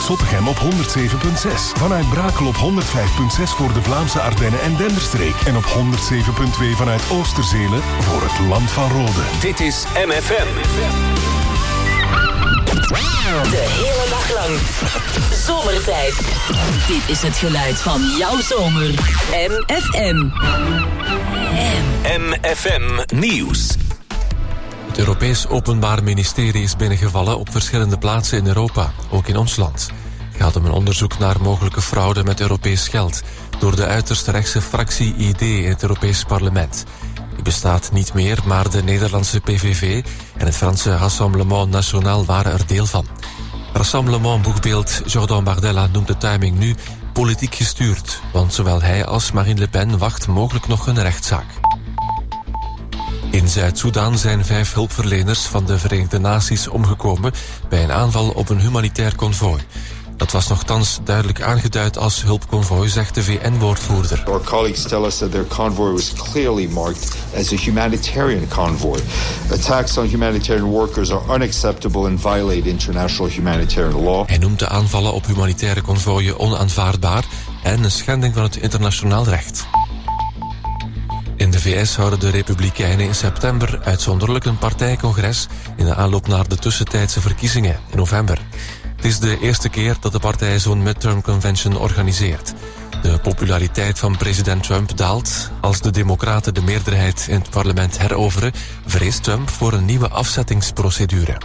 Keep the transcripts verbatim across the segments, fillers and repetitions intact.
Zottegem op honderd zeven komma zes. Vanuit Brakel op honderd vijf komma zes voor de Vlaamse Ardennen en Denderstreek. En op honderd zeven komma twee vanuit Oosterzelen voor het Land van Rode. Dit is M F M. De hele dag lang. Zomertijd. Dit is het geluid van jouw zomer. M F M. M F M Nieuws. Het Europees Openbaar Ministerie is binnengevallen op verschillende plaatsen in Europa, ook in ons land. Het gaat om een onderzoek naar mogelijke fraude met Europees geld door de uiterst rechtse fractie I D in het Europees Parlement. Die bestaat niet meer, maar de Nederlandse P V V en het Franse Rassemblement National waren er deel van. Rassemblement-boegbeeld Jordan Bardella noemt de timing nu politiek gestuurd, want zowel hij als Marine Le Pen wacht mogelijk nog een rechtszaak. In Zuid-Soedan zijn vijf hulpverleners van de Verenigde Naties omgekomen bij een aanval op een humanitair konvooi. Dat was nochtans duidelijk aangeduid als hulpconvooi, zegt de V N-woordvoerder. Our colleagues tell us that their convoy was clearly marked as a humanitarian convoy. Attacks on humanitarian workers are unacceptable and violate international humanitarian law. Hij noemt de aanvallen op humanitaire konvooien onaanvaardbaar en een schending van het internationaal recht. In de V S houden de Republikeinen in september uitzonderlijk een partijcongres in de aanloop naar de tussentijdse verkiezingen in november. Het is de eerste keer dat de partij zo'n midterm convention organiseert. De populariteit van president Trump daalt. Als de Democraten de meerderheid in het parlement heroveren, vreest Trump voor een nieuwe afzettingsprocedure.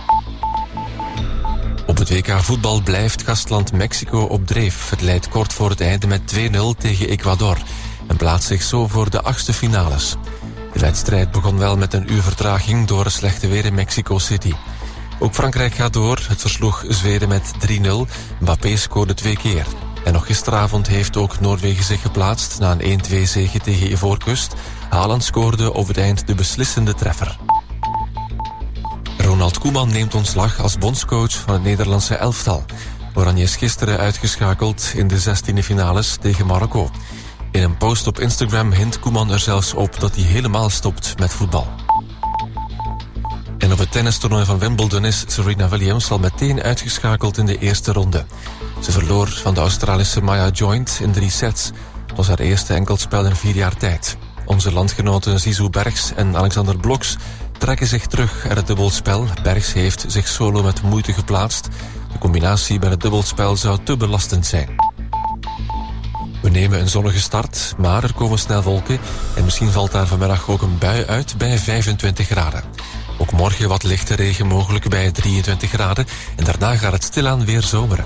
Op het W K voetbal blijft gastland Mexico op dreef. Het leidt kort voor het einde met twee nul tegen Ecuador en plaatst zich zo voor de achtste finales. De wedstrijd begon wel met een uur vertraging door het slechte weer in Mexico City. Ook Frankrijk gaat door. Het versloeg Zweden met drie nul. Mbappé scoorde twee keer. En nog gisteravond heeft ook Noorwegen zich geplaatst na een één twee zege tegen Ivoorkust. Haaland scoorde op het eind de beslissende treffer. Ronald Koeman neemt ontslag als bondscoach van het Nederlandse elftal. Oranje is gisteren uitgeschakeld in de zestiende finales tegen Marokko. In een post op Instagram hint Koeman er zelfs op dat hij helemaal stopt met voetbal. En op het tennistoernooi van Wimbledon is Serena Williams al meteen uitgeschakeld in de eerste ronde. Ze verloor van de Australische Maya Joint in drie sets. Het was haar eerste enkelspel in vier jaar tijd. Onze landgenoten Zizou Bergs en Alexander Bloks trekken zich terug uit het dubbelspel. Bergs heeft zich solo met moeite geplaatst. De combinatie bij het dubbelspel zou te belastend zijn. We nemen een zonnige start, maar er komen snel wolken en misschien valt daar vanmiddag ook een bui uit bij vijfentwintig graden. Ook morgen wat lichte regen mogelijk bij drieëntwintig graden en daarna gaat het stilaan weer zomeren.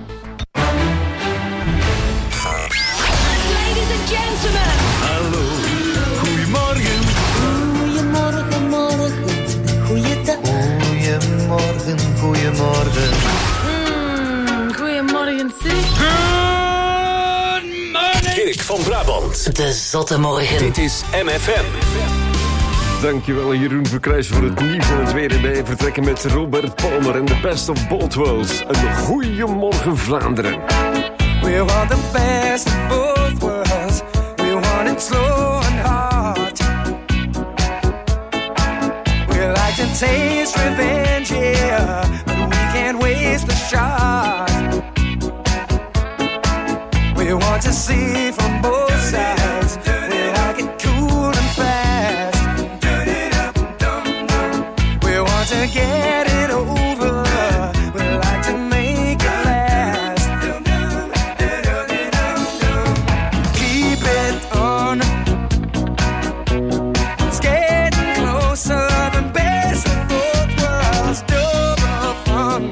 Ladies and gentlemen. Hallo, goedemorgen. Goedemorgen, morgen. Goeiedag. Goedemorgen, goedemorgen. Mm, goedemorgen, zeg. Dirk van Brabant. De zotte morgen. Dit is M F M. Dankjewel Jeroen Verkruijs voor het nieuws en het weer. En wij vertrekken met Robert Palmer en The Best of Both Worlds. Een goeiemorgen Vlaanderen. We want the best of both worlds. We want it slow and hard. We like to taste revenge, yeah, but we can't waste the shot. We want to see from both sides. We like it cool and fast. We want to get it over. We like to make it last. Keep it on. It's getting closer. The best of both worlds. Double fun.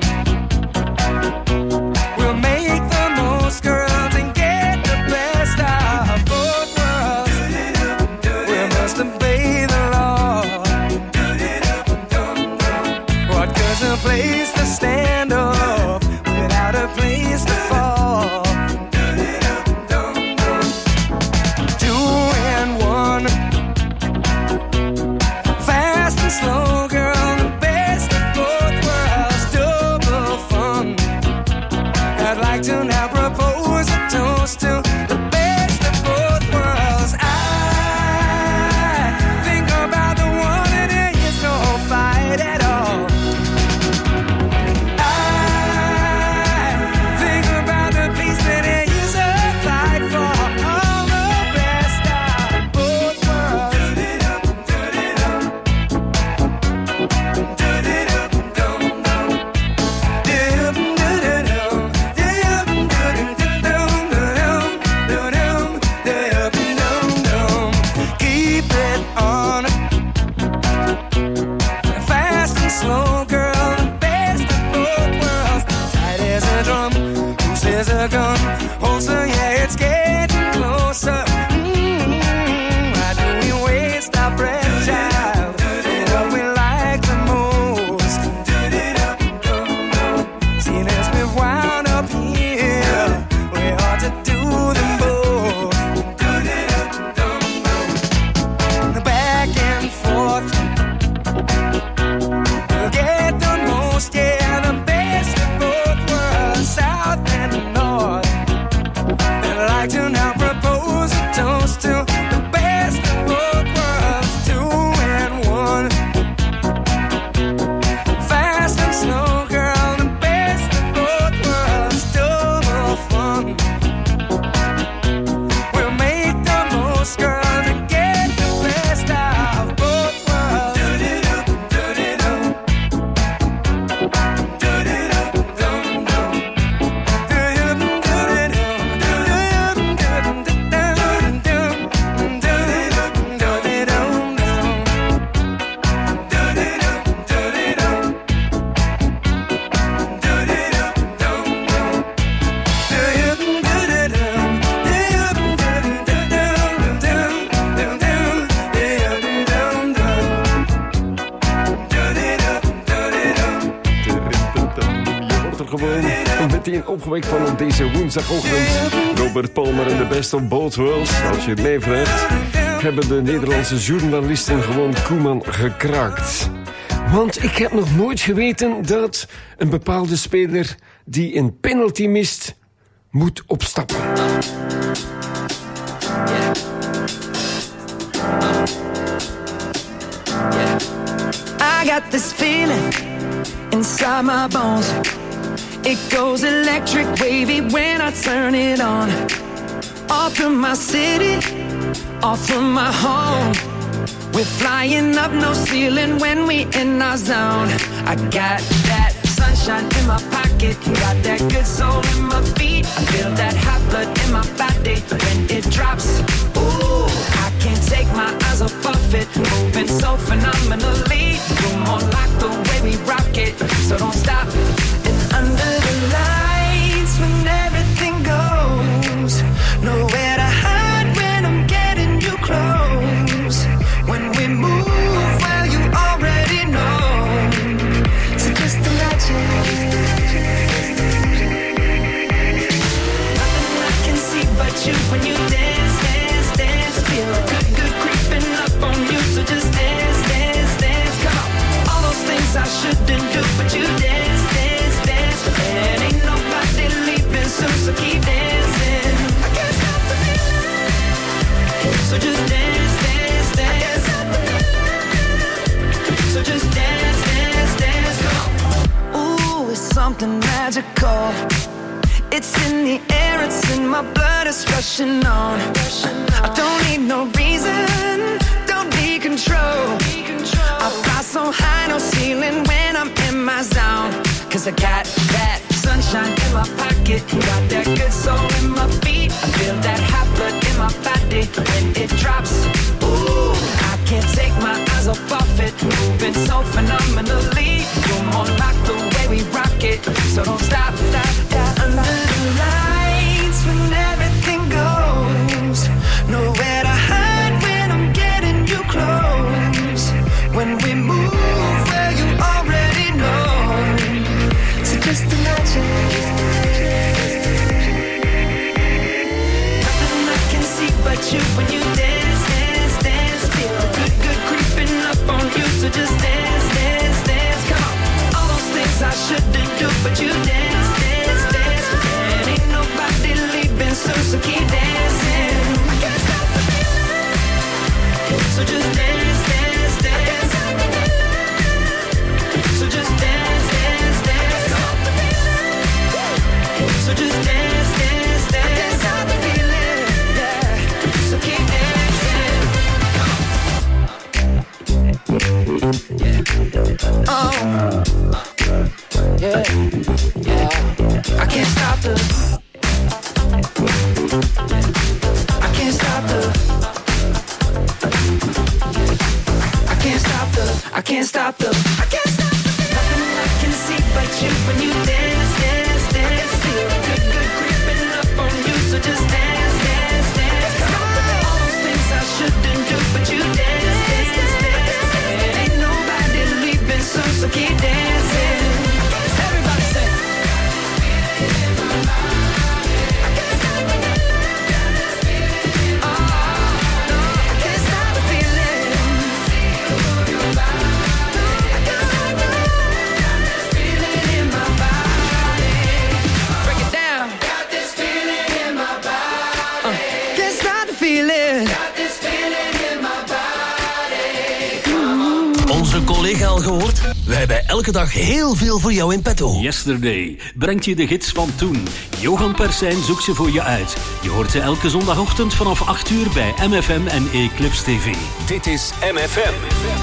We'll make the most, girls, and get the best of both worlds. We must obey the law. What good's a place to stand up without a place to fall? Two and one, fast and slow, girl, the best of both worlds, double fun. I'd like to now propose a toast to the best of both worlds. I think about the one and there is no fight at all. I There's a gun holster, yeah, it's getting closer. Mm-hmm. Why do we waste our breath, child? What we like the most. Seeing as we've wound up here, we ought to do them both. Back and forth, we'll get the most, yeah, the best of both worlds, south and north. And I'd like to now propose a toast to the best of both worlds, two and one. Fast and slow, girl, the best of both worlds, double fun. We'll make the most, girl, to get the best of both worlds. Meteen opgewekt van op deze woensdagochtend. Robert Palmer en de Best of Both Worlds. Als je het leven hebt, hebben de Nederlandse journalisten gewoon Koeman gekraakt. Want ik heb nog nooit geweten dat een bepaalde speler die een penalty mist, moet opstappen. I got this feeling inside my bones. It goes electric wavy when I turn it on. Off from my city, off from my home. We're flying up, no ceiling when we in our zone. I got that sunshine in my pocket, got that good soul in my feet. I feel that hot blood in my body when it drops. Ooh, I can't take my eyes off of it, moving so phenomenally. You're more like the way we rock it, so don't stop. And under the lights when everything goes, nowhere to hide when I'm getting you close. When we move, well, you already know. So just imagine. Nothing I can see but you when you dance, dance, dance. Feel good, good creeping up on you. So just dance, dance, dance. Come on. All those things I shouldn't do, but you dance, dance, dance. And ain't nobody leaving soon, so keep dancing. I can't stop the feeling. So just dance, dance, dance. So just dance, dance, dance. Come on. Ooh, it's something magical. It's in the air, it's in my blood, it's rushing on. I don't need no reason, don't need control. I fly so high, no ceiling when I'm in my zone. Cause I got that sunshine in my pocket, got that good soul in my feet. I feel that hot blood in my body when it drops. Ooh, I can't take my eyes off of it, moving so phenomenally. You're more like the way we rock it, so don't stop, stop, stop. Under the lights when everything goes, nowhere to hide when I'm getting you close. When we move, well, you already know. So just imagine. Nothing I can see but you when you dance, dance, dance. Feel good, good creeping up on you. So just dance, dance, dance. Come on. All those things I shouldn't do, but you dance, dance, dance. And ain't nobody leaving soon, so keep dancing. I can't stop the feeling. So just dance, dance, dance. So just dance, dance, dance. So just dance, dance, dance. I can't stop the feeling, yeah. So keep dancing. Oh, yeah, yeah. I can't stop the. I can't stop the. I can't stop the. I can't stop the. I can't stop the. Nothing I can see but you when you dance, dance, dance. Feel good, good creep Zeg al gehoord? Wij hebben elke dag heel veel voor jou in petto. Yesterday brengt je de gids van toen. Johan Persijn zoekt ze voor je uit. Je hoort ze elke zondagochtend vanaf acht uur bij M F M en Eclipse T V. Dit is M F M.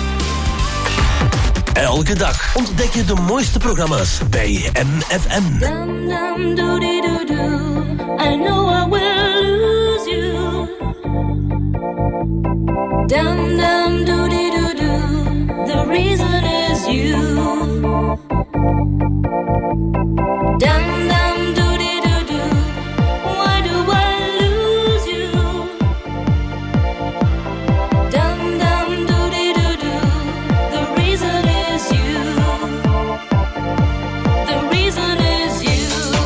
Elke dag ontdek je de mooiste programma's bij M F M. Dum, dum, doody-doo-doo. I know I will lose you. Dum, dum, doody-doo-doo. The reason is you. Dum, dum, doody-doo-doo. Why do I lose you? Dum, dum, doody-doo-doo. The reason is you. The reason is you.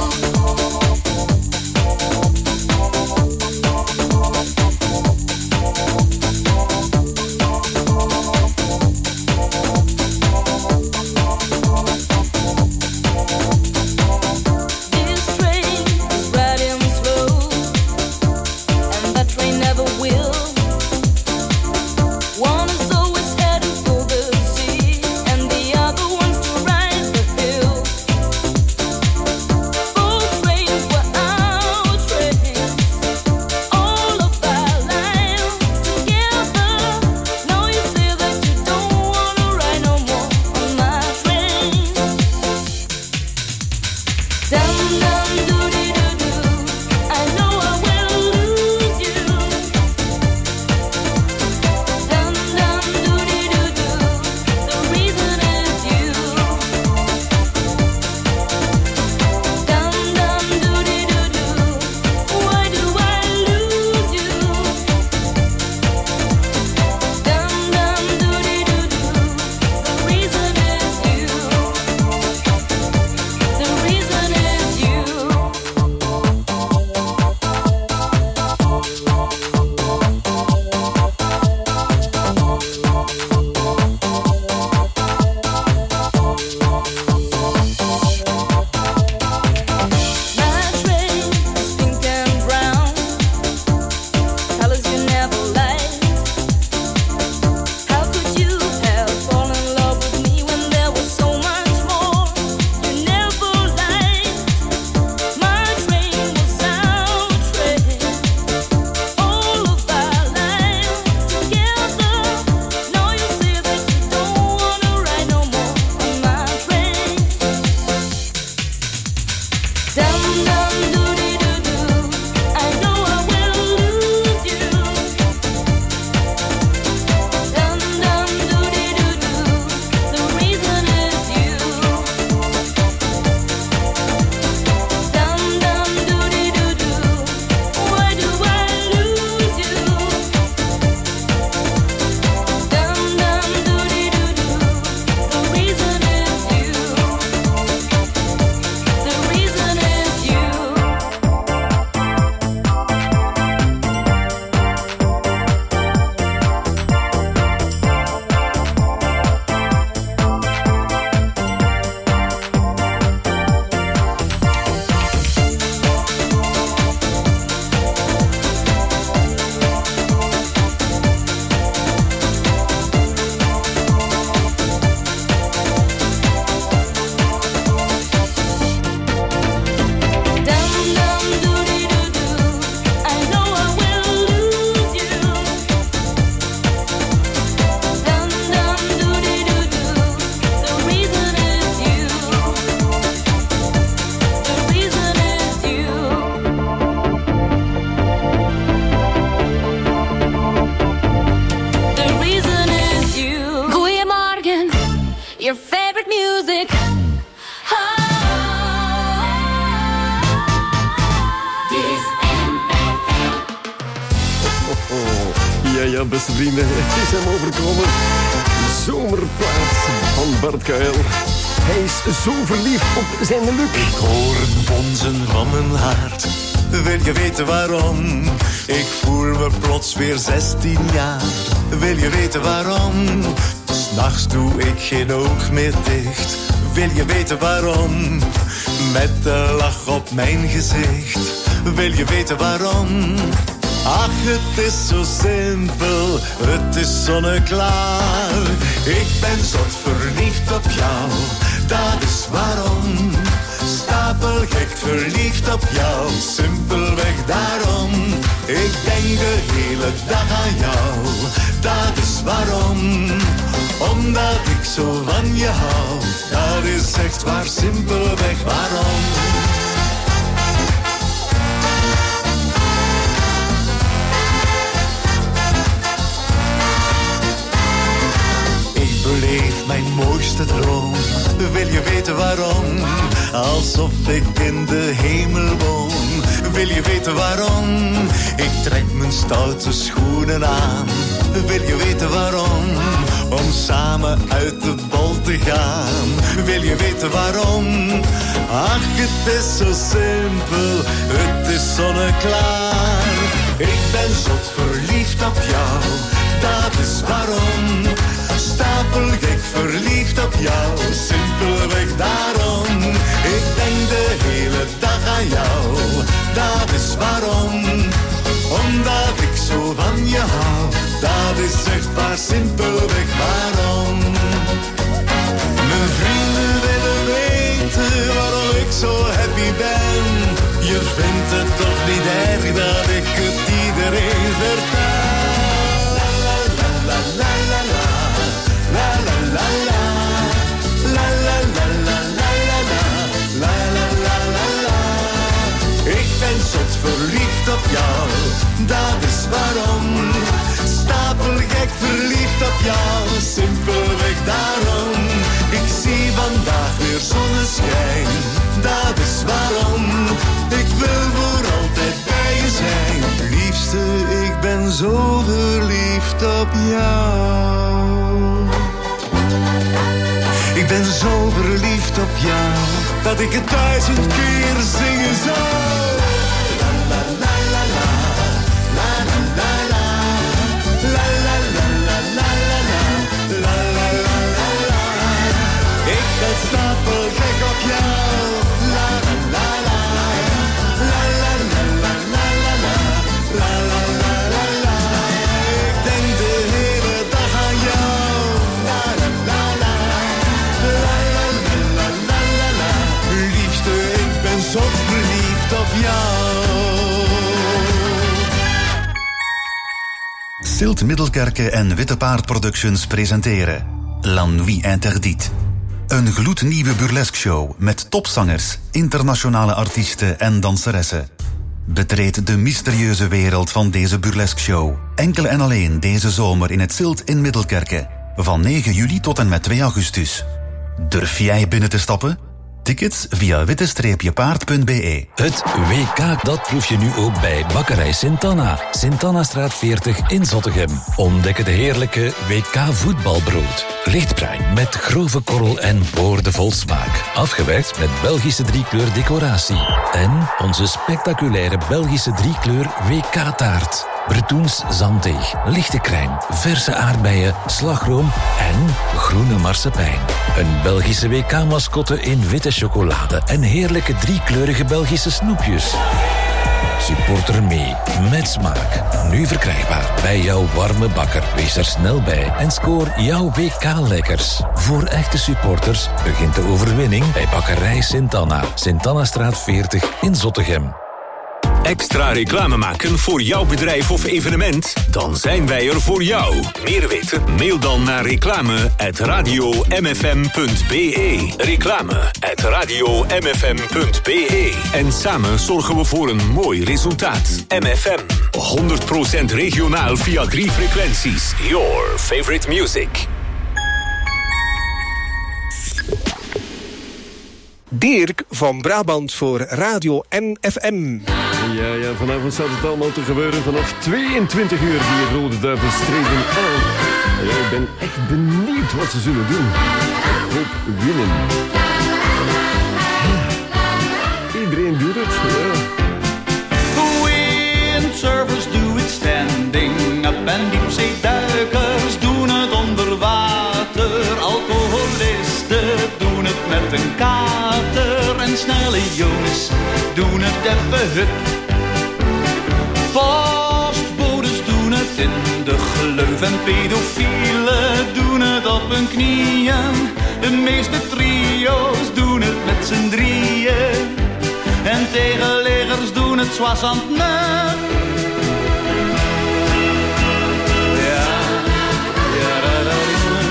Ja, beste vrienden, het is hem overkomen. Zomerplaats van Bart Kuil. Hij is zo verliefd op zijn geluk. Ik hoor het bonzen van mijn hart. Wil je weten waarom? Ik voel me plots weer zestien jaar. Wil je weten waarom? 'S Nachts doe ik geen oog meer dicht. Wil je weten waarom? Met de lach op mijn gezicht. Wil je weten waarom? Ach, het is zo simpel, het is zonneklaar. Ik ben zot verliefd op jou, dat is waarom. Stapelgek verliefd op jou, simpelweg daarom. Ik denk de hele dag aan jou, dat is waarom. Omdat ik zo van je hou, dat is echt waar, simpelweg waarom. Beleef mijn mooiste droom, wil je weten waarom? Alsof ik in de hemel woon, wil je weten waarom? Ik trek mijn stoute schoenen aan, wil je weten waarom? Om samen uit de bol te gaan, wil je weten waarom? Ach, het is zo simpel, het is zonneklaar. Ik ben zot verliefd op jou, dat is waarom. Stapelgek verliefd op jou, simpelweg daarom. Ik denk de hele dag aan jou, dat is waarom. Omdat ik zo van je hou, dat is echt waar, simpelweg waarom. Mijn vrienden willen weten waarom ik zo happy ben. Je vindt het toch niet erg dat ik het iedereen vertel. La la la la la la la. La la la la, la la la la la la la, la la la la la. Ik ben zot verliefd op jou, dat is waarom. Stapelgek verliefd op jou, simpelweg daarom. Ik zie vandaag weer zonneschijn, dat is waarom. Ik wil voor altijd bij je zijn. Liefste, ik ben zo verliefd op jou. Ik ben zo verliefd op jou, dat ik het duizend keer zingen zou. La la la la la, la la la la, la la la la la la, la la la la la. Ik ben stapelgek op jou, la la la la, la la la la la la, la la la la la. Ik denk de hele dag aan jou, la la la la. Liefste, ik ben zo verliefd op jou. Silt Middelkerke en Witte Paard Productions presenteren La Nuit Interdite. Een gloednieuwe burlesque show met topzangers, internationale artiesten en danseressen. Betreed de mysterieuze wereld van deze burlesque show. Enkel en alleen deze zomer in het Silt in Middelkerke. Van negen juli tot en met twee augustus. Durf jij binnen te stappen? Tickets via witte paard punt b e. Het W K, dat proef je nu ook bij Bakkerij Sint-Anna. Sint-Anna-straat veertig in Zottegem. Ontdek de heerlijke W K voetbalbrood. Lichtbruin met grove korrel en boordevol smaak. Afgewerkt met Belgische driekleur decoratie. En onze spectaculaire Belgische driekleur W K-taart. Bretoens zanddeeg, lichte crème, verse aardbeien, slagroom en groene marsepein. Een Belgische W K-mascotte in witte chocolade en heerlijke driekleurige Belgische snoepjes. Supporter mee, met smaak. Nu verkrijgbaar bij jouw warme bakker. Wees er snel bij en scoor jouw W K-lekkers. Voor echte supporters begint de overwinning bij Bakkerij Sint-Anna. Sint-Anna-straat veertig in Zottegem. Extra reclame maken voor jouw bedrijf of evenement? Dan zijn wij er voor jou. Meer weten? Mail dan naar reclame at radio m f m punt b e. Reclame at radio m f m punt b e. En samen zorgen we voor een mooi resultaat. M F M, honderd procent regionaal via drie frequenties. Your favorite music. Dirk van Brabant voor Radio M F M. Ja, ja, vanavond staat het allemaal te gebeuren vanaf tweeëntwintig uur. Die Rode Duivels treden aan. Ja, ik ben echt benieuwd wat ze zullen doen. Ik hoop winnen. Iedereen doet het, ja. Windsurfers do it standing up en diepzeeduikers doen het onder water. Alcoholisten doen het met een kater en snelle jongens doen het even hup. Vast de gleuf en pedofielen doen het op hun knieën. De meeste trio's doen het met z'n drieën. En tegenleggers doen het soixante-neuf. Ja, ja, da, da,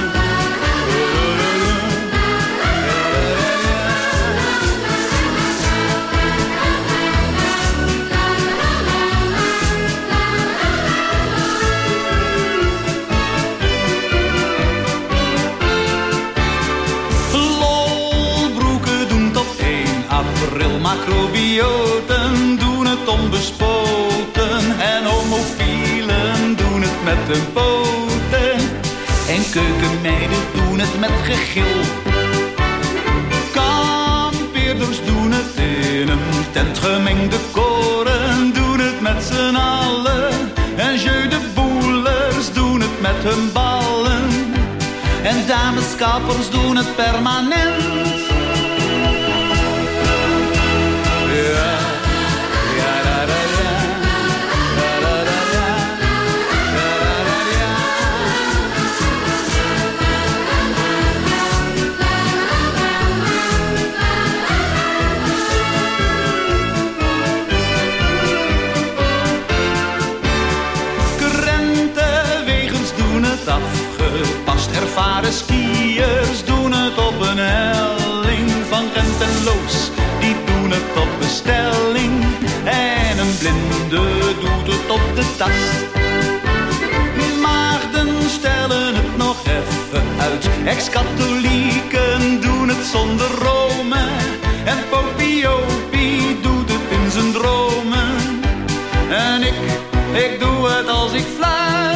macrobioten doen het onbespoten en homofielen doen het met hun poten en keukenmeiden doen het met gegil. Kampeerders doen het in een tent, gemengde koren doen het met z'n allen en jeu de boelers doen het met hun ballen en dameskappers doen het permanent. Afgepast, ervaren skiers doen het op een helling. Van Gent en Loos, die doen het op bestelling. En een blinde doet het op de tast. Maagden stellen het nog even uit. Ex-katholieken doen het zonder Rome. En Popiopie doet het in zijn dromen. En ik, ik doe het als ik fluit.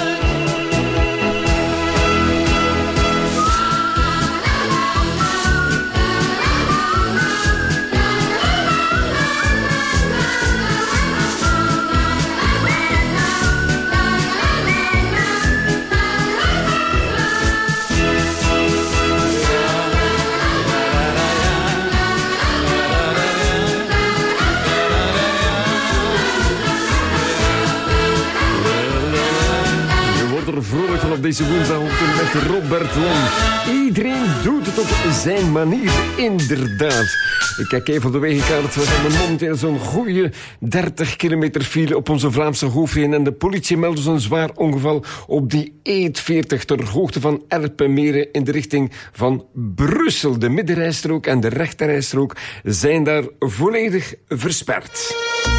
Vrolijk van op deze woensdagochtend met Robert Long. Iedereen doet het op zijn manier, inderdaad. Ik kijk even op de wegenkaart. We hebben momenteel zo'n goede dertig kilometer file op onze Vlaamse hoofdwegen. En de politie meldt dus een zwaar ongeval op die E veertig ter hoogte van Erpenmeren in de richting van Brussel. De middenrijstrook en de rechterrijstrook zijn daar volledig versperd.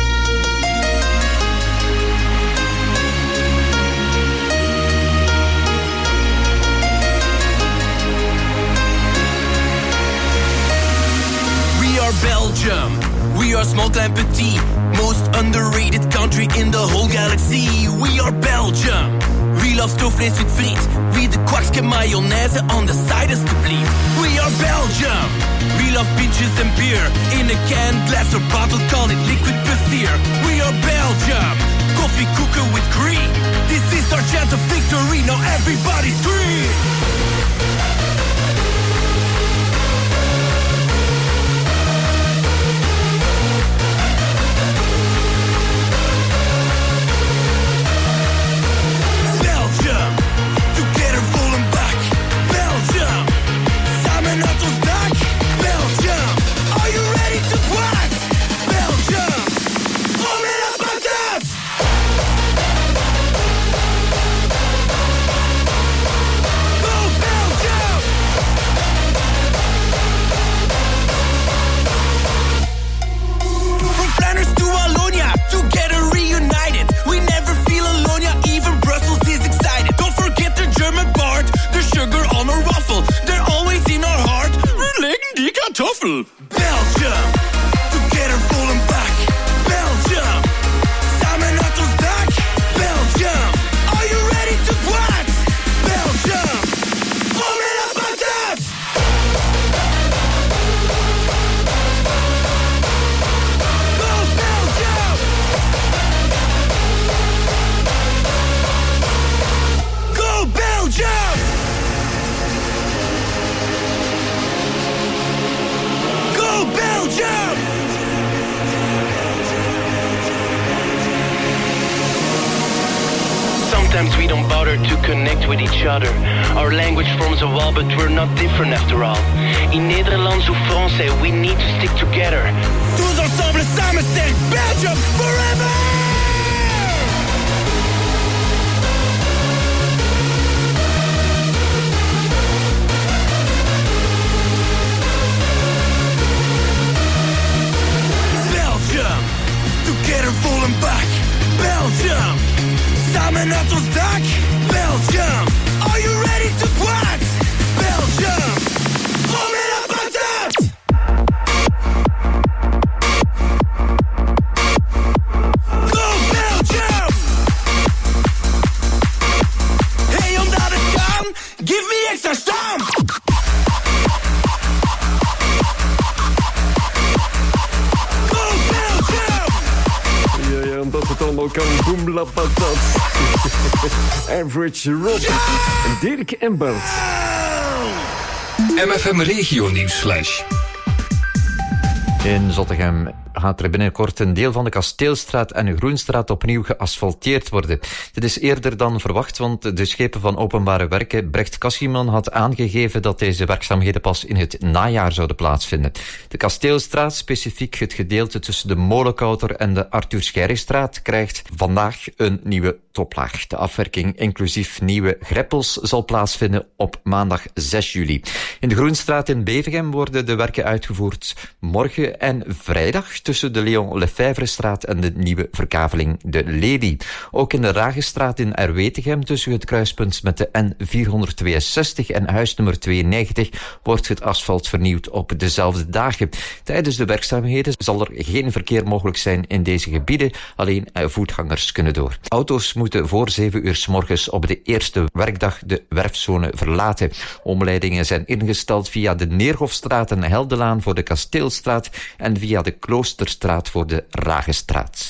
Belgium, we are small, klein, petit, most underrated country in the whole galaxy. We are Belgium, we love stoofvlees with friet, we the kwakske mayonaise on the side is to bleed. We are Belgium, we love pinches and beer, in a can, glass or bottle, call it liquid beer. We are Belgium, coffee cooker with cream, this is our chance of victory, now everybody scream! Belgium! distance, we don't bother to connect with each other. Our language forms a wall, but we're not different after all. In Nederlands ou français, we need to stick together. Tous ensemble, samen sterk, Belgium forever! Belgium, together fallen back. Belgium, samen uit ons dak. Belgium, are you ready to part? Belgium, on met la patate! Go Belgium! Hey, omdat het kan, give me extra stamp! Omdat het allemaal kan, boem la patat. Average Rob, en Dirk en Bert. M F M Regio Nieuwsflash. In Zottegem gaat er binnenkort een deel van de Kasteelstraat en de Groenstraat opnieuw geasfalteerd worden. Dit is eerder dan verwacht, want de schepen van Openbare Werken Brecht Cassiman had aangegeven dat deze werkzaamheden pas in het najaar zouden plaatsvinden. De Kasteelstraat, specifiek het gedeelte tussen de Molenkouter en de Arthur Scheiristraat, krijgt vandaag een nieuwe toplaag. De afwerking inclusief nieuwe greppels zal plaatsvinden op maandag zes juli. In de Groenstraat in Bevegem worden de werken uitgevoerd morgen en vrijdag tussen de Leon Lefèvrestraat en de nieuwe verkaveling de Lely. Ook in de Ragestraat in Erwetegem tussen het kruispunt met de N vierhonderdtweeënzestig en huisnummer tweeënnegentig wordt het asfalt vernieuwd op dezelfde dagen. Tijdens de werkzaamheden zal er geen verkeer mogelijk zijn in deze gebieden, alleen voetgangers kunnen door. Auto's moeten voor zeven uur 's morgens op de eerste werkdag de werfzone verlaten. Omleidingen zijn ingesteld via de Neerhofstraat en Heldelaan voor de Kasteelstraat en via de Kloosterstraat voor de Ragestraat.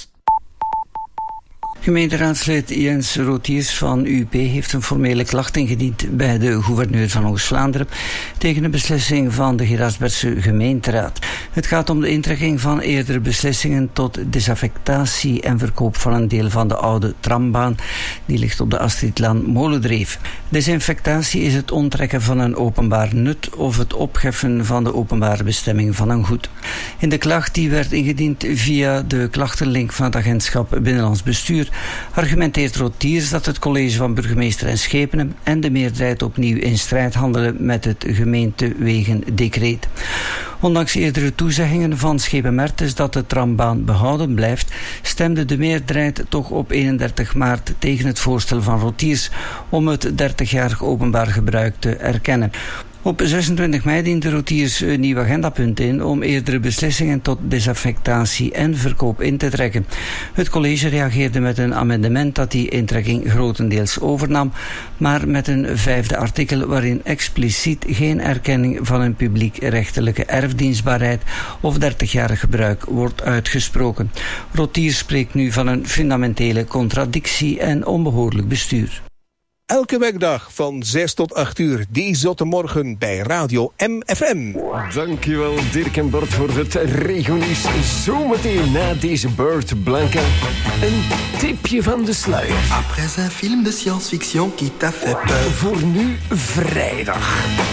Gemeenteraadslid Jens Rotiers van U P heeft een formele klacht ingediend bij de gouverneur van Oost-Vlaanderen tegen een beslissing van de Geraardsbergse gemeenteraad. Het gaat om de intrekking van eerdere beslissingen tot desaffectatie en verkoop van een deel van de oude trambaan. Die ligt op de Astridlaan Molendreef. Desinfectatie is het onttrekken van een openbaar nut of het opheffen van de openbare bestemming van een goed. In de klacht die werd ingediend via de klachtenlink van het agentschap Binnenlands Bestuur argumenteert Rotiers dat het college van burgemeester en schepenen en de meerderheid opnieuw in strijd handelen met het gemeentewegendecreet. Ondanks eerdere toezeggingen van Schepen Mertens dat de trambaan behouden blijft, stemde de meerderheid toch op eenendertig maart tegen het voorstel van Rotiers om het dertigjarig openbaar gebruik te erkennen. Op zesentwintig mei diende Rotiers een nieuw agendapunt in om eerdere beslissingen tot desaffectatie en verkoop in te trekken. Het college reageerde met een amendement dat die intrekking grotendeels overnam, maar met een vijfde artikel waarin expliciet geen erkenning van een publiekrechtelijke erfdienstbaarheid of dertigjarig gebruik wordt uitgesproken. Rotiers spreekt nu van een fundamentele contradictie en onbehoorlijk bestuur. Elke werkdag van zes tot acht uur, die zotte morgen bij Radio M F M. Dankjewel Dirk en Bart voor het regionieuws. Zometeen na deze Bert Blanca een tipje van de sluier. Après un film de science-fiction qui t'a fait peur. Voor nu vrijdag.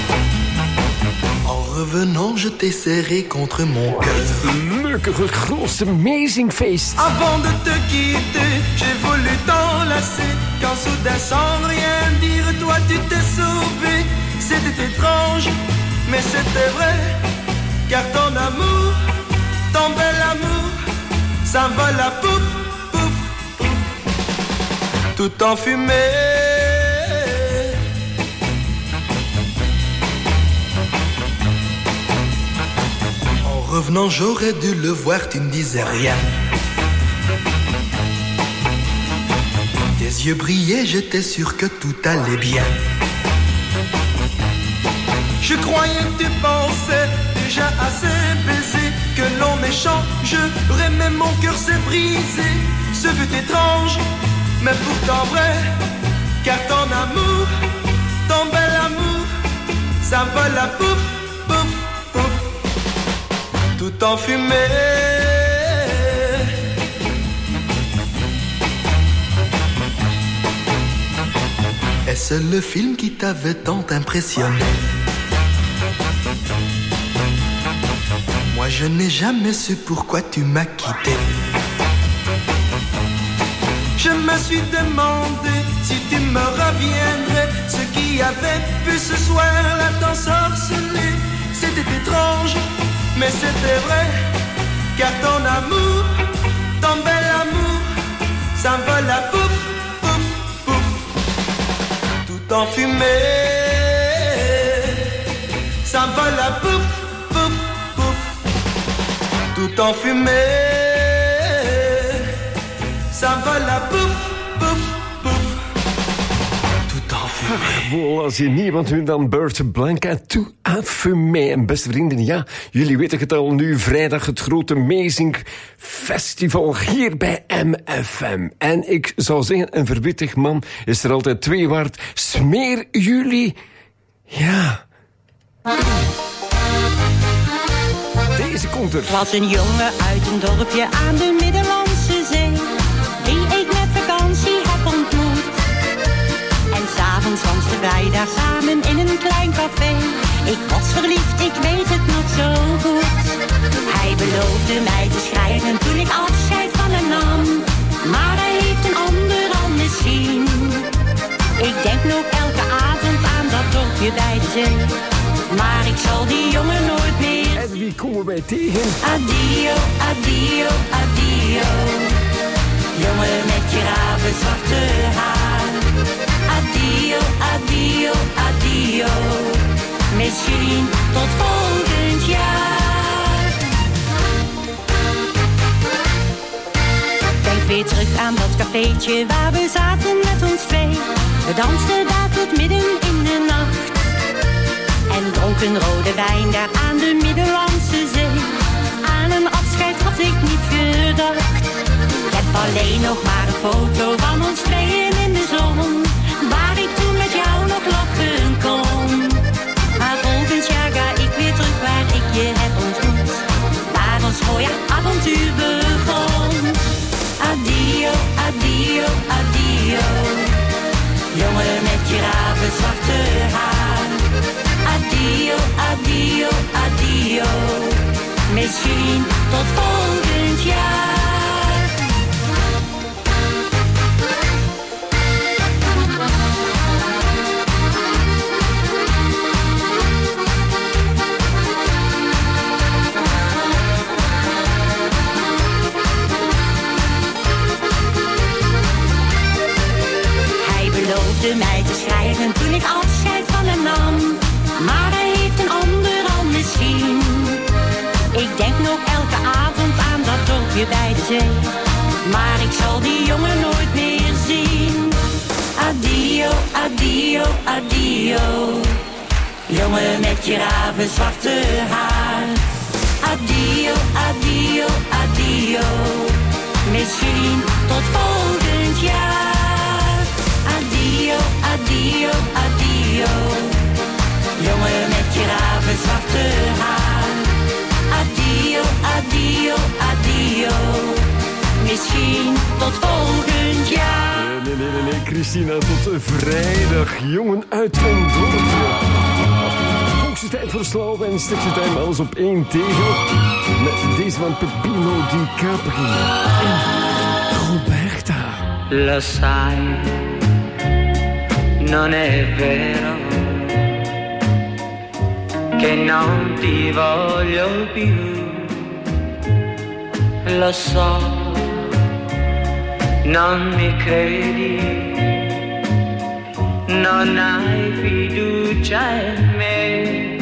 En revenant, je t'ai serré contre mon cœur. Gelukkige grootste amazingfeest. Avant de te quitter, j'ai voulu t'enlacer. Quand soudain, sans rien dire, toi tu t'es sauvé. C'était étrange, mais c'était vrai. Car ton amour, ton bel amour, s'envole à pouf, pouf, pouf. Tout en fumée. Revenant, j'aurais dû le voir, tu ne disais rien. Tes yeux brillaient, j'étais sûr que tout allait bien. Je croyais que tu pensais déjà assez baiser, que l'on échange, mais mon cœur s'est brisé. Ce fut étrange, mais pourtant vrai, car ton amour, ton bel amour, ça vole à pouf, pouf, pouf. Tout en fumée. Est-ce le film qui t'avait tant impressionné? Moi je n'ai jamais su pourquoi tu m'as quitté. Je me suis demandé si tu me reviendrais. Ce qui avait pu ce soir là t'ensorceler. C'était étrange, mais c'était vrai. Car ton amour, ton bel amour, s'envole à pouf, pouf, pouf. Tout en fumée, s'envole à pouf, pouf, pouf. Tout en fumée, s'envole à pouf, pouf, pouf. Tout en fumée. Voilà, zie niemand nu dan Bert Blanca toe affumé. En beste vrienden, ja, jullie weten het al nu. Vrijdag het grote Amazing Festival hier bij M F M. En ik zou zeggen, een verwittig man is er altijd twee waard. Smeer jullie, ja... Deze komt er. Was een jongen uit een dorpje aan de Middellandse Zee, die ik met vakantie heb ontmoet. En s'avonds dansten wij daar samen in een klein café. Ik was verliefd, ik weet het nog zo goed. Hij beloofde mij te schrijven toen ik afscheid van hem nam. Maar hij heeft een ander al misschien. Ik denk nog elke avond aan dat dorpje bij de zee. Maar ik zal die jongen nooit meer. En wie komen wij tegen? Addio, addio, addio. Jongen met je ravenzwarte haar. Addio, addio, addio. Misschien tot volgend jaar. Denk weer terug aan dat cafeetje waar we zaten met ons twee. We dansten daar tot midden in de nacht. En dronken rode wijn daar aan de Middellandse Zee. Aan een afscheid had ik niet gedacht. Ik heb alleen nog maar een foto van ons tweeën in de zon, waar ik toen met jou nog lachen kon. Maar volgend jaar ga ik weer terug waar ik je heb ontmoet, waar ons mooie avontuur begon. Addio, addio, addio. Jongen met je ravenzwarte haar. Addio, addio, addio. Misschien tot volgend jaar. Hij beloofde mij te schrijven toen ik afscheid van hem nam. Maar hij heeft een ander al misschien. Ik denk nog elke avond aan dat dorpje bij de zee. Maar ik zal die jongen nooit meer zien. Addio, addio, addio. Jongen met je ravenzwarte haar. Addio, addio, addio. Misschien tot volgend jaar. Addio, addio, addio. Jongen met je ravenzwarte haar. Addio, addio, addio. Misschien tot volgend jaar. Nee, nee, nee, nee, Christina, tot vrijdag. Jongen uit een dorpje. Hoogste tijd voor Slauw en stukje time, alles op één tegel. Met deze van Peppino Di Capri en Roberta. Lo sai, non è vero che non ti voglio più. Lo so, non mi credi, non hai fiducia in me.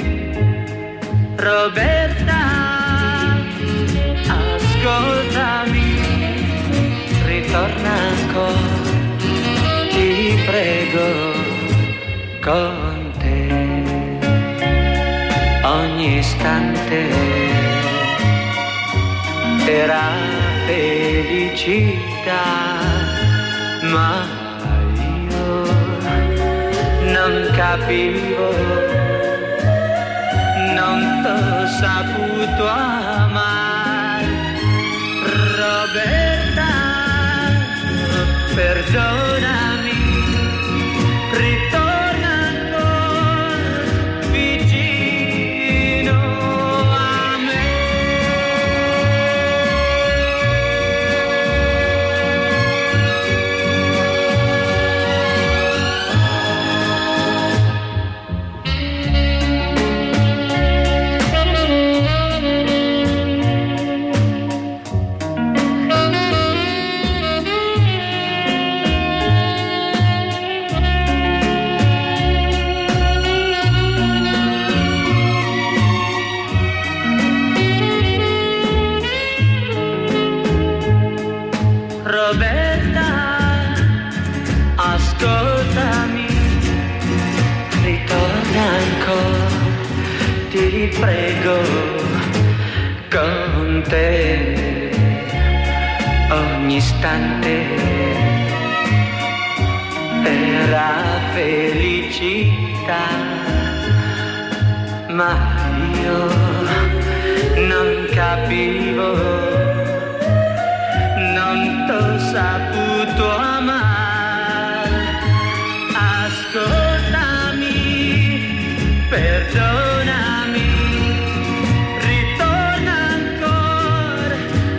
Roberta, ascoltami, ritorna ancora, ti prego, con te ogni istante era felicità, ma io non capivo, non t'ho saputo amare. Roberta, perdonami, ritorno Roberta, ascoltami, ritorna ancora, ti prego, con te ogni istante era felicità, ma io non capivo, non t'ho saputo amare. Ascoltami, perdonami, ritorna ancora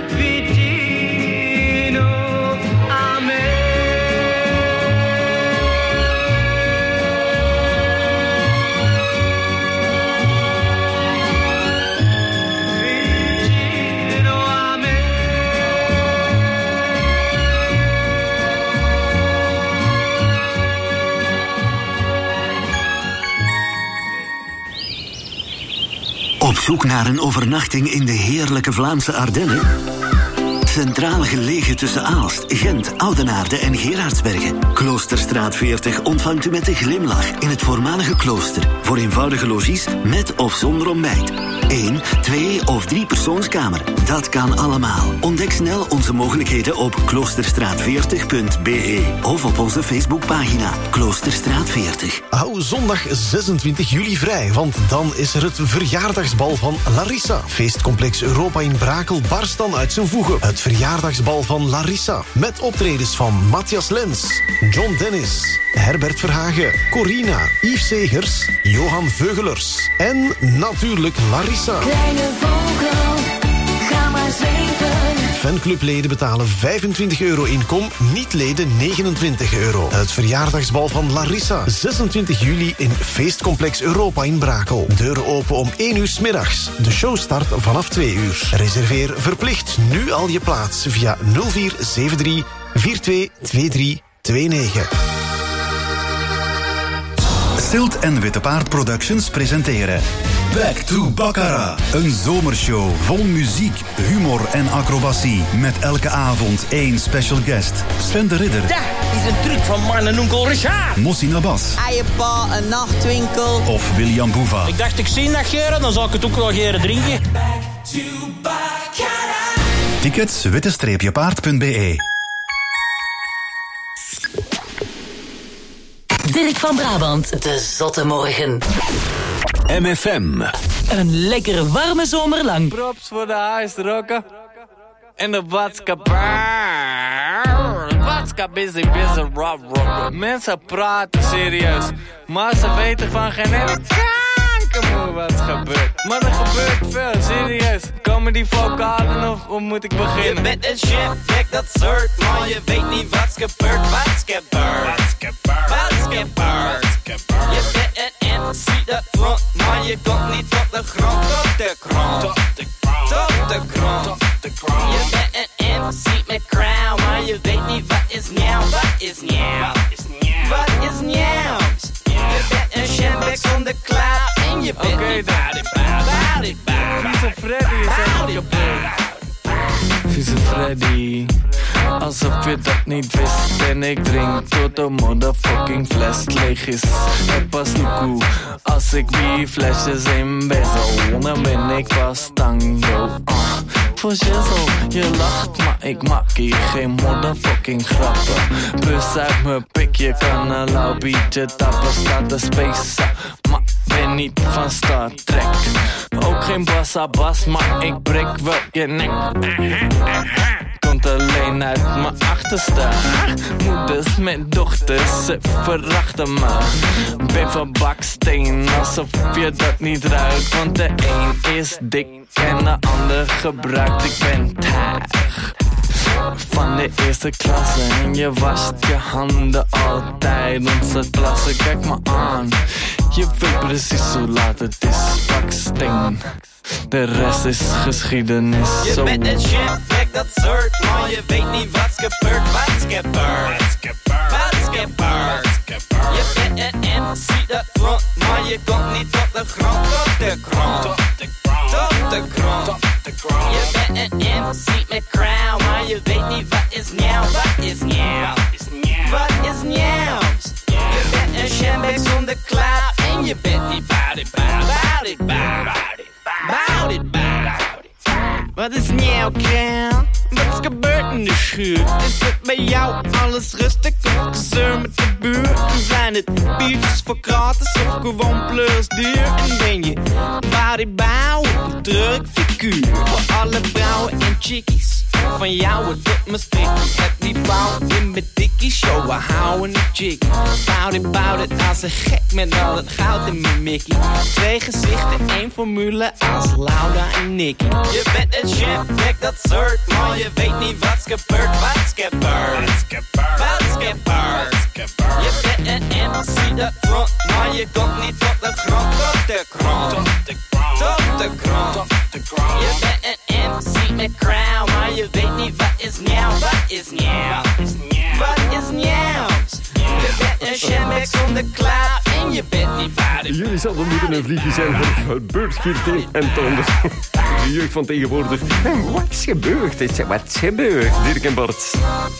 vicino a me. Vicino a me. Op zoek naar een overnachting in de heerlijke Vlaamse Ardennen? Centraal gelegen tussen Aalst, Gent, Oudenaarde en Gerardsbergen. Kloosterstraat veertig ontvangt u met een glimlach in het voormalige klooster. Voor eenvoudige logies met of zonder ontbijt. Eén, twee of drie persoonskamer. Dat kan allemaal. Ontdek snel onze mogelijkheden op kloosterstraat veertig punt b e of op onze Facebookpagina Kloosterstraat veertig. Hou zondag zesentwintig juli vrij, want dan is er het verjaardagsbal van Larissa. Feestcomplex Europa in Brakel barst dan uit zijn voegen. Het verjaardagsbal van Larissa. Met optredens van Matthias Lens, John Dennis, Herbert Verhagen, Corina, Yves Segers, Johan Veugelers en natuurlijk Larissa. Kleine vogel, ga maar zweven. Fanclubleden betalen vijfentwintig euro inkom, niet-leden negenentwintig euro. Het verjaardagsbal van Larissa. zesentwintig juli in Feestcomplex Europa in Brakel. Deuren open om één uur 's middags. De show start vanaf twee uur. Reserveer verplicht nu al je plaats via nul vier zeven drie vier twee twee drie twee negen. Stilt en Witte Paard Productions presenteren Back to Baccarat. Een zomershow vol muziek, humor en acrobatie. Met elke avond één special guest. Sven de Ridder. Dat is een truc van mijn onkel Richard. Mossin Abbas. Eiepa, een nachtwinkel. Of William Boeva. Ik dacht, ik zie dat geren, dan zal ik het ook wel geren drinken. Tickets witte-paard punt b e. Dirk van Brabant, de zotte morgen. M F M. Een lekkere warme zomer lang. Props voor de huisrokken. En de watskapaar. De watskap is een busy rock rock. Mensen praten serieus, maar ze weten van geen ene kankermoe wat gebeurt. Maar er gebeurt veel, serieus. Komen die vocalen of hoe moet ik beginnen? Je bent een shit, kijk dat soort, maar je weet niet wat's gebeurd. Wat's gebeurd, wat's gebeurd, wat's gebeurd. Je bent een M C dat front, maar je komt niet tot de grond, tot de grond, tot de grond, tot de grond, tot de grond. Je bent een M C met crown, maar je weet niet wat is nieuw, wat is nieuw, wat is nieuw. Je bent een shitback van de cloud en je bent okay, niet bad it, bad it, bad it. Vieze Freddy is ook kapot. Vieze Freddy, alsof je dat niet wist. En ik drink tot de motherfucking fles leeg is. Het pas niet cool als ik die flesjes in bezel. Dan ben ik pas tango. Uh. Voor shizzle, je lacht, maar ik maak hier geen motherfucking grappen. Bus uit mijn pik, je kan een lauw biertje tappen. Staat de space, maar ben niet van Star Trek. Ook geen bassa bas, maar ik breek wel je nek. Komt alleen uit mijn achterste. Moeders met dochters, ze verachten me. Ben van baksteen, alsof je dat niet ruikt. Want de een is dik en de ander gebruikt. Ik ben taag van de eerste klasse. En je wast je handen altijd. Onze plassen, kijk me aan. Je weet precies hoe laat het is. Baksteen, de rest is geschiedenis. Je so. bent een shitback dat soort, maar je weet niet wat's gebeurd, wat's gebeurd, wat's gebeurd. Je bent een M C dat front, maar je komt niet tot de grond, tot de grond, tot de grond, tot de grond. Je bent een M C met crown, maar je weet niet wat is nieuw, wat Wat is nieuw, Kel? Wat is gebeurd in de schuur? Is het bij jou alles rustig of gezeur met de buurt? Zijn het biertjes voor gratis of gewoon plus duur? En ben je bodybouw of een druk figuur? Voor alle vrouwen en chickies, van jou het doet me strikkie. Heb die vrouw in mijn dikkie, show, we houden een chickie. Bout it, bout it, als een gek met al het goud in mijn mickey. Twee gezichten, één formule als Laura en Nicky. Je bent een chef, dat soort, maar je weet niet wat's gebeurd, wat's gebeurd, wat's gebeurd. Je bent een M C dat front, maar je komt niet tot de grond, tot de grond, tot de grond, tot de grond. Je bent een M C met crown, maar je weet niet wat is nieuw, wat is nieuw, wat is nieuw. Je bent een shambek zonder klauw en je bent niet vader. Jullie zouden moeten een vliegje zijn van het gebeurt hier het een en het ander. De jeugd van tegenwoordig. En wat is gebeurd? Wat is gebeurd? Dirk en Bart.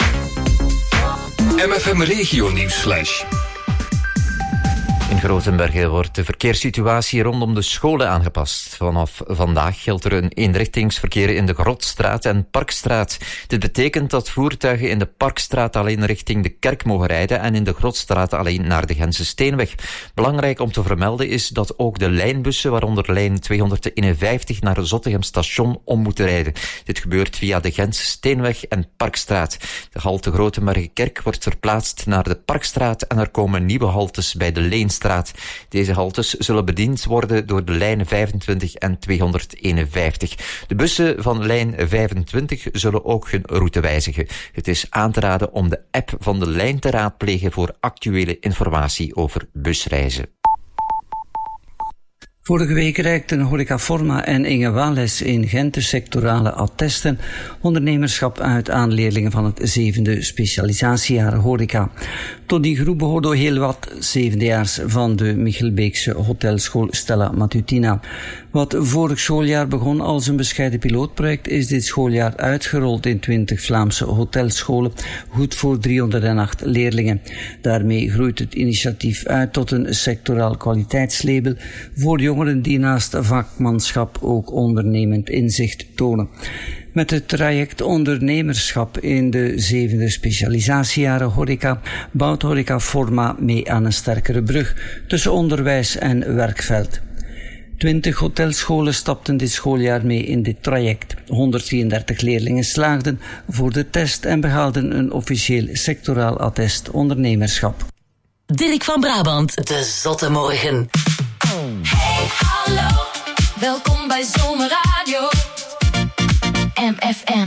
M F M Regio Nieuws Flash. In Grotenbergen wordt de verkeerssituatie rondom de scholen aangepast. Vanaf vandaag geldt er een eenrichtingsverkeer in de Grotstraat en Parkstraat. Dit betekent dat voertuigen in de Parkstraat alleen richting de kerk mogen rijden en in de Grotstraat alleen naar de Gentse Steenweg. Belangrijk om te vermelden is dat ook de lijnbussen, waaronder lijn tweehonderdeenenvijftig, naar Zottegem station om moeten rijden. Dit gebeurt via de Gentse Steenweg en Parkstraat. De halte Grotenbergenkerk wordt verplaatst naar de Parkstraat en er komen nieuwe haltes bij de Leenstraat. Deze haltes zullen bediend worden door de lijnen vijfentwintig en tweehonderdeenenvijftig. De bussen van lijn vijfentwintig zullen ook hun route wijzigen. Het is aan te raden om de app van de lijn te raadplegen voor actuele informatie over busreizen. Vorige week reikten Horeca Forma en Inge Wales in Gent de sectorale attesten ondernemerschap uit aan leerlingen van het zevende specialisatiejaar Horeca. Tot die groep behoorden heel wat zevendejaars van de Michelbeekse hotelschool Stella Matutina. Wat vorig schooljaar begon als een bescheiden pilootproject is dit schooljaar uitgerold in twintig Vlaamse hotelscholen, goed voor driehonderdacht leerlingen. Daarmee groeit het initiatief uit tot een sectoraal kwaliteitslabel voor jongeren die naast vakmanschap ook ondernemend inzicht tonen. Met het traject ondernemerschap in de zevende specialisatiejaren Horeca bouwt Horeca Forma mee aan een sterkere brug tussen onderwijs en werkveld. Twintig hotelscholen stapten dit schooljaar mee in dit traject. honderddrieëndertig leerlingen slaagden voor de test en behaalden een officieel sectoraal attest ondernemerschap. Dirk van Brabant, de Zotte Morgen. Hey, hallo, welkom bij Zomerradio M F M.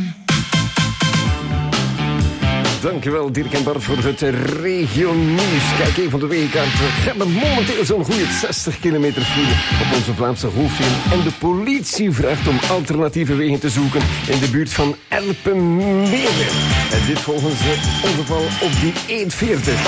Dankjewel Dirk en Bart voor het regio nieuws. Kijk even van de weekkaart. We hebben momenteel zo'n goede zestig kilometer file op onze Vlaamse hoofdwegen. En de politie vraagt om alternatieve wegen te zoeken in de buurt van Elpenmeren. En dit volgens het ongeval op die E veertig.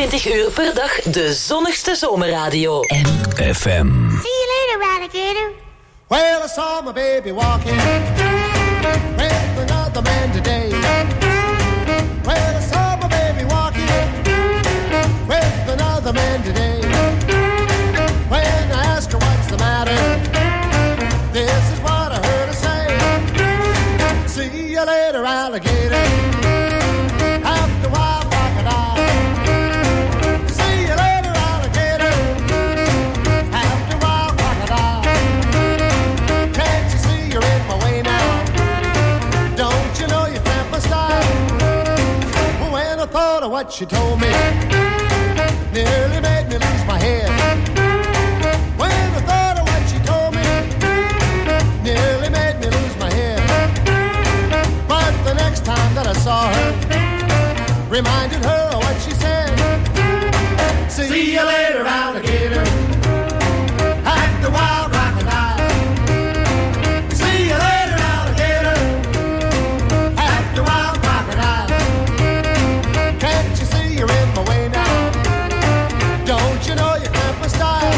vierentwintig uur per dag de zonnigste zomerradio. M F M. See you later, alligator. Well, I saw my baby walking with another man today. Well, I saw my baby walking with another man today. When I asked her what's the matter, this is what I heard her say. See you later, alligator. After a while, crocodile. See you later, alligator. After a while, crocodile. Can't you see you're in my way now? Don't you know you cramp my style? When I thought of what she told me, nearly made me lose my head. When I thought of what she told me, nearly made me lose my head. But the next time that I saw her, reminded her of what she said. See, See you later, alligator. After a while, crocodile. See you later, alligator. After a while, crocodile. Can't you see you're in my way now? Don't you know you cramp my style?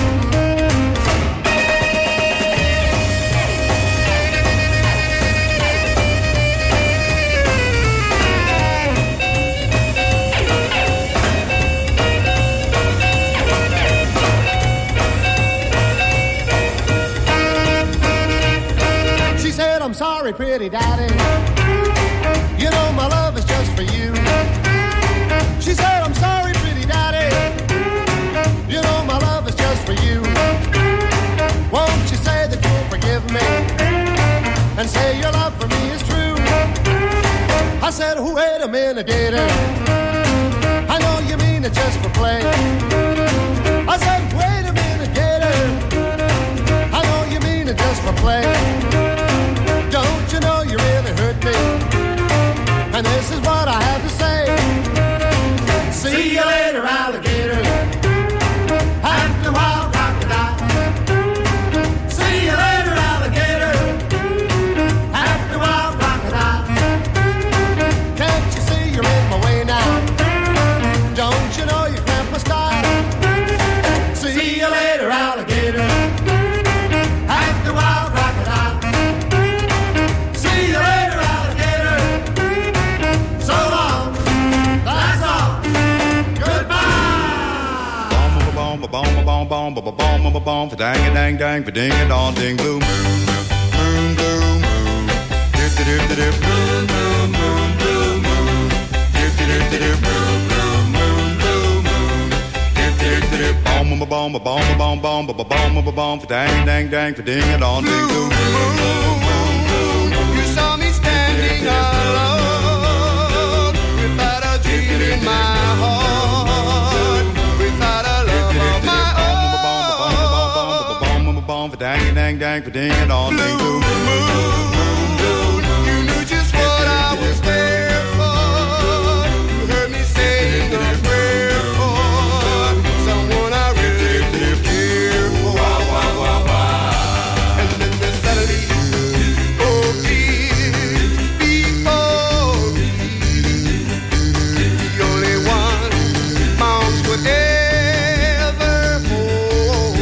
She said, I'm sorry, pretty daddy. You know my love is just for you. She said, I'm sorry, pretty daddy. You know my love is just for you. Won't you say that you'll forgive me and say your love for me is true? I said, oh, wait a minute, gator. I know you mean it just for play. I said, wait a minute, gator. I know you mean it just for play. Don't you know you really hurt me? And this is what I have to say. See you later, alligator. After a while, crocodile. See you later, alligator. After a while, crocodile. Can't you see you're in my way now? Don't you know you cramp my style? See you later, alligator. After a while, crocodile. See you later, alligator. So long. That's all. Goodbye. Bomb, bomb, bomb, bomb, bomb, bomb, bomb, bomb, bomb, for dang a dang dang, for ding a dong ding, blue moon, moon, blue moon, dip dip dip dip, blue moon, moon, blue moon, dip dip dip dip, blue moon, moon, blue moon, dip dip dip dip, bomb, bomb, bomb, bomb, bomb, bomb, bomb, bomb, bomb, bomb, for dang dang dang, for ding a dong ding, blue moon. You saw me standing alone, without a dream in my heart, without a love of my own. Bomb, for dang dang dang, for ding a dong ding, blue moon. You knew just what I was there for. You heard me saying a prayer for someone I really did care for. And then the suddenly, oh please, before me, the only one mounts whatever hold.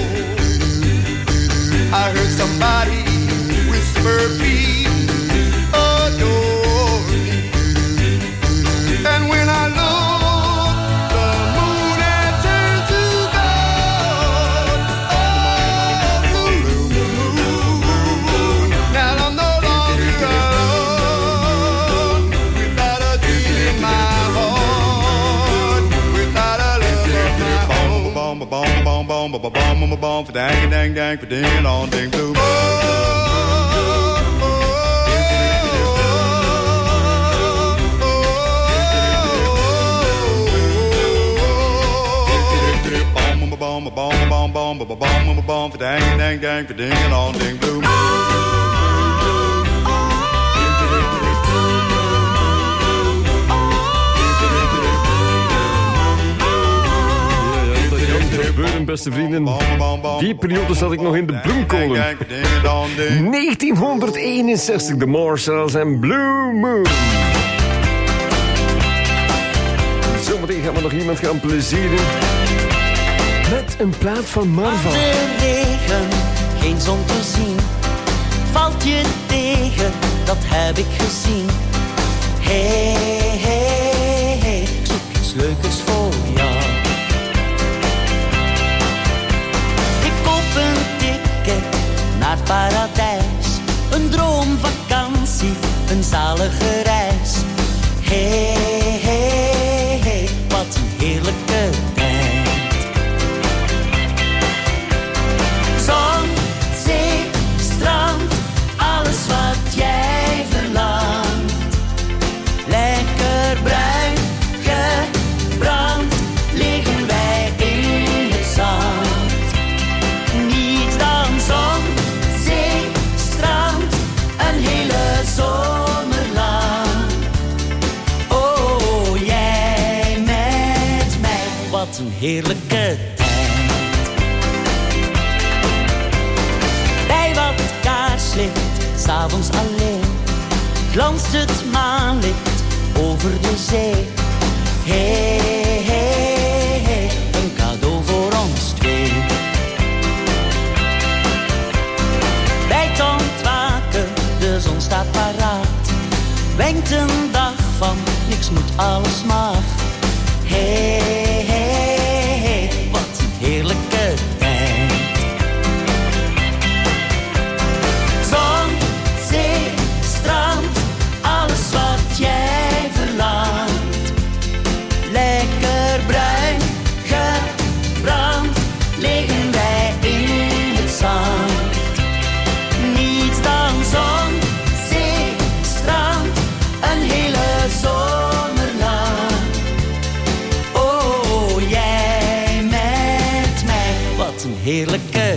I heard somebody whisper, please adore me. And when I look, the moon had turned to gold. Oh, blue moon. Now I'm no longer alone, without a dream in my heart, without a love of my own. bomb, bomb, bomb, bomb, bomb, bomb, bomb, for dang dang dang, for ding a dong ding, blue moon. Bomb, bomb, bomb, bomb, bomb, bomb, bomb, bomb, for dang dang dang, for ding a dong ding, blue moon. Gebeuren, beste vrienden. Die periode zat ik nog in de bloemkolen. negentienhonderdeenenzestig, de Marshalls en Blue Moon. Zo zometeen gaan we nog iemand gaan plezieren. Met een plaat van Marva. De regen, geen zon te zien. Valt je tegen, dat heb ik gezien. Hey, hey, hey, zoek iets leukers voor jou. Ik koop een ticket naar het paradijs. Een droomvakantie, een zalige reis. Hey, hey, hey, wat een heerlijke tijd. Zon, zee, strand, alles wat jij verlangt. Lekker bruin, gebrand, liggen wij in het zand. Niet dan zon, zee, strand, een hele zomer lang. Oh, jij met mij, wat een heerlijke tijd. Bij wat kaarslicht, 's avonds alleen, glanst het maanlicht over de zee. Hey, hey, hey, een cadeau voor ons twee. Bij het ontwaken, de zon staat paraat. Wenkt een dag van, niks moet, alles mag. Hey, hey, hey, wat een heerlijke tijd. Zon, zee, strand, alles wat jij verlangt. Lekker bruin, gebrand, liggen wij in het zand. Niets dan zon, zee, strand, een hele zomer lang. Oh, jij met mij, wat een heerlijke tijd.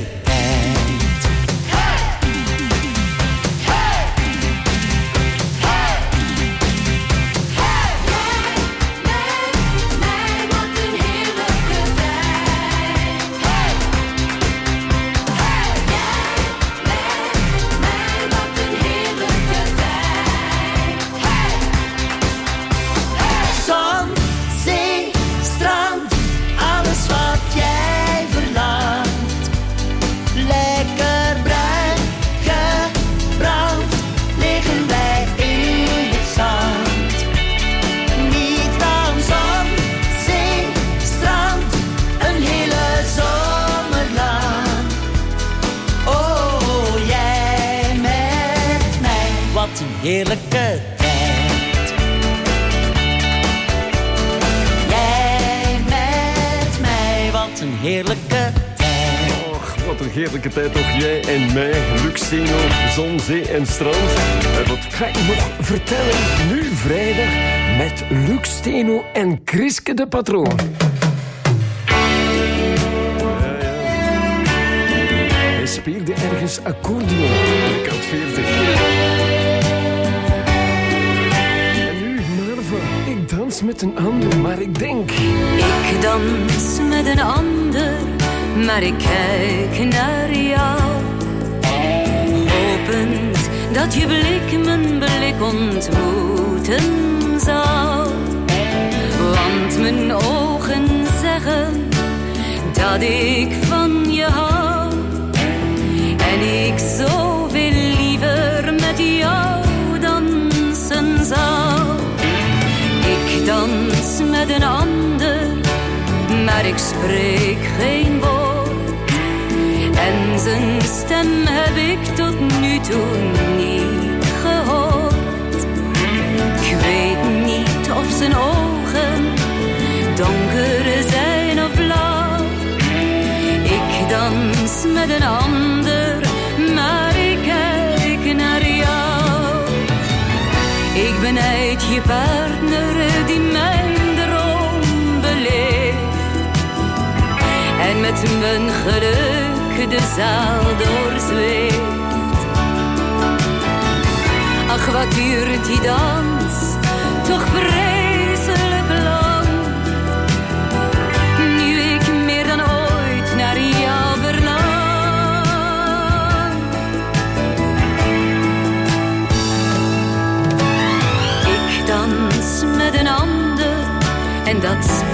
Zon, zee, strand, alles wat jij verlangt. Lekker bruin, gebrand, liggen wij in het zand. Niet dan zon, zee, strand, een hele zomer lang. Oh, jij met mij, wat een heerlijke tijd. Jij met mij, wat een heerlijke tijd. Och, wat een heerlijke tijd toch, jij en mij. Luc Steno, zon, zee en strand. En wat ga ik nog vertellen? Nu vrijdag met Luc Steno en Kriske de Patroon. Hij speelde ergens accordeon in kant veertig. En nu, Marva, ik dans met een ander, maar ik denk... Ik dans met een ander, maar ik kijk naar jou. Hopend dat je blik mijn blik ontmoeten zal. Want mijn ogen zeggen dat ik van je hou. En ik zoveel liever met jou dansen zou. Ik dans met een ander, maar ik spreek geen woord. En zijn stem heb ik tot nu toe niet gehoord. Ik weet niet of zijn ogen donker zijn of blauw. Ik dans met een ander, maar ik kijk naar jou. Ik benijd je partner die mijn droom beleeft. En met mijn geluk de zaal doorzweeft. Ach, wat duurt die dans toch vreselijk lang. Nu ik meer dan ooit naar jou verlang. Ik dans met een ander en dat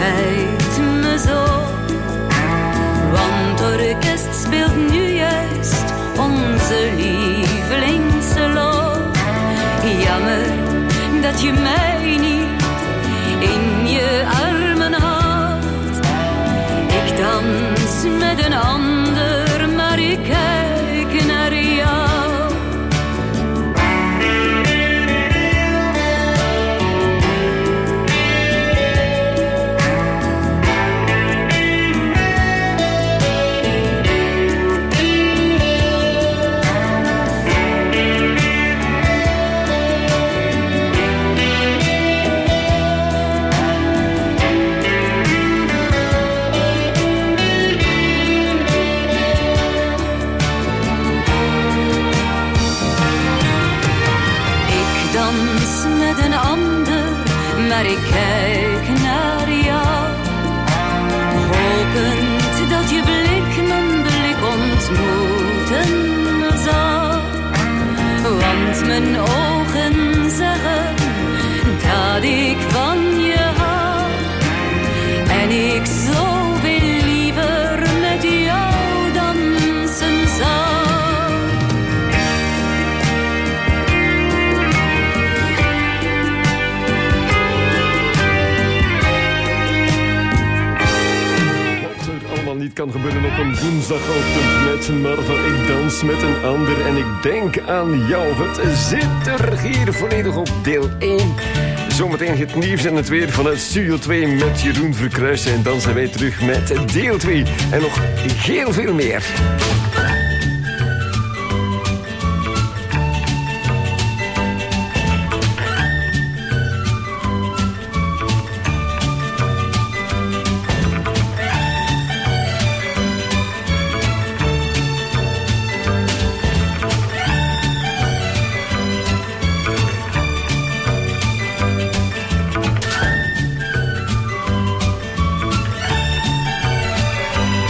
dat je mij niet in je armen houdt. Ik dans met een ander, maar ik kijk naar jou. Maar ik kijk naar jou, hopend dat je blik mijn blik ontmoeten zal. Want mijn ogen zeggen dat ik van je hou. En ik zoveel liever met jou dansen zal. Niet kan gebeuren op een woensdagochtend met Marva. Ik dans met een ander en ik denk aan jou. Het zit er hier volledig op deel één. Zometeen het nieuws en het weer vanuit Studio twee met Jeroen Verkruijsen. En dan zijn wij terug met deel twee. En nog heel veel meer.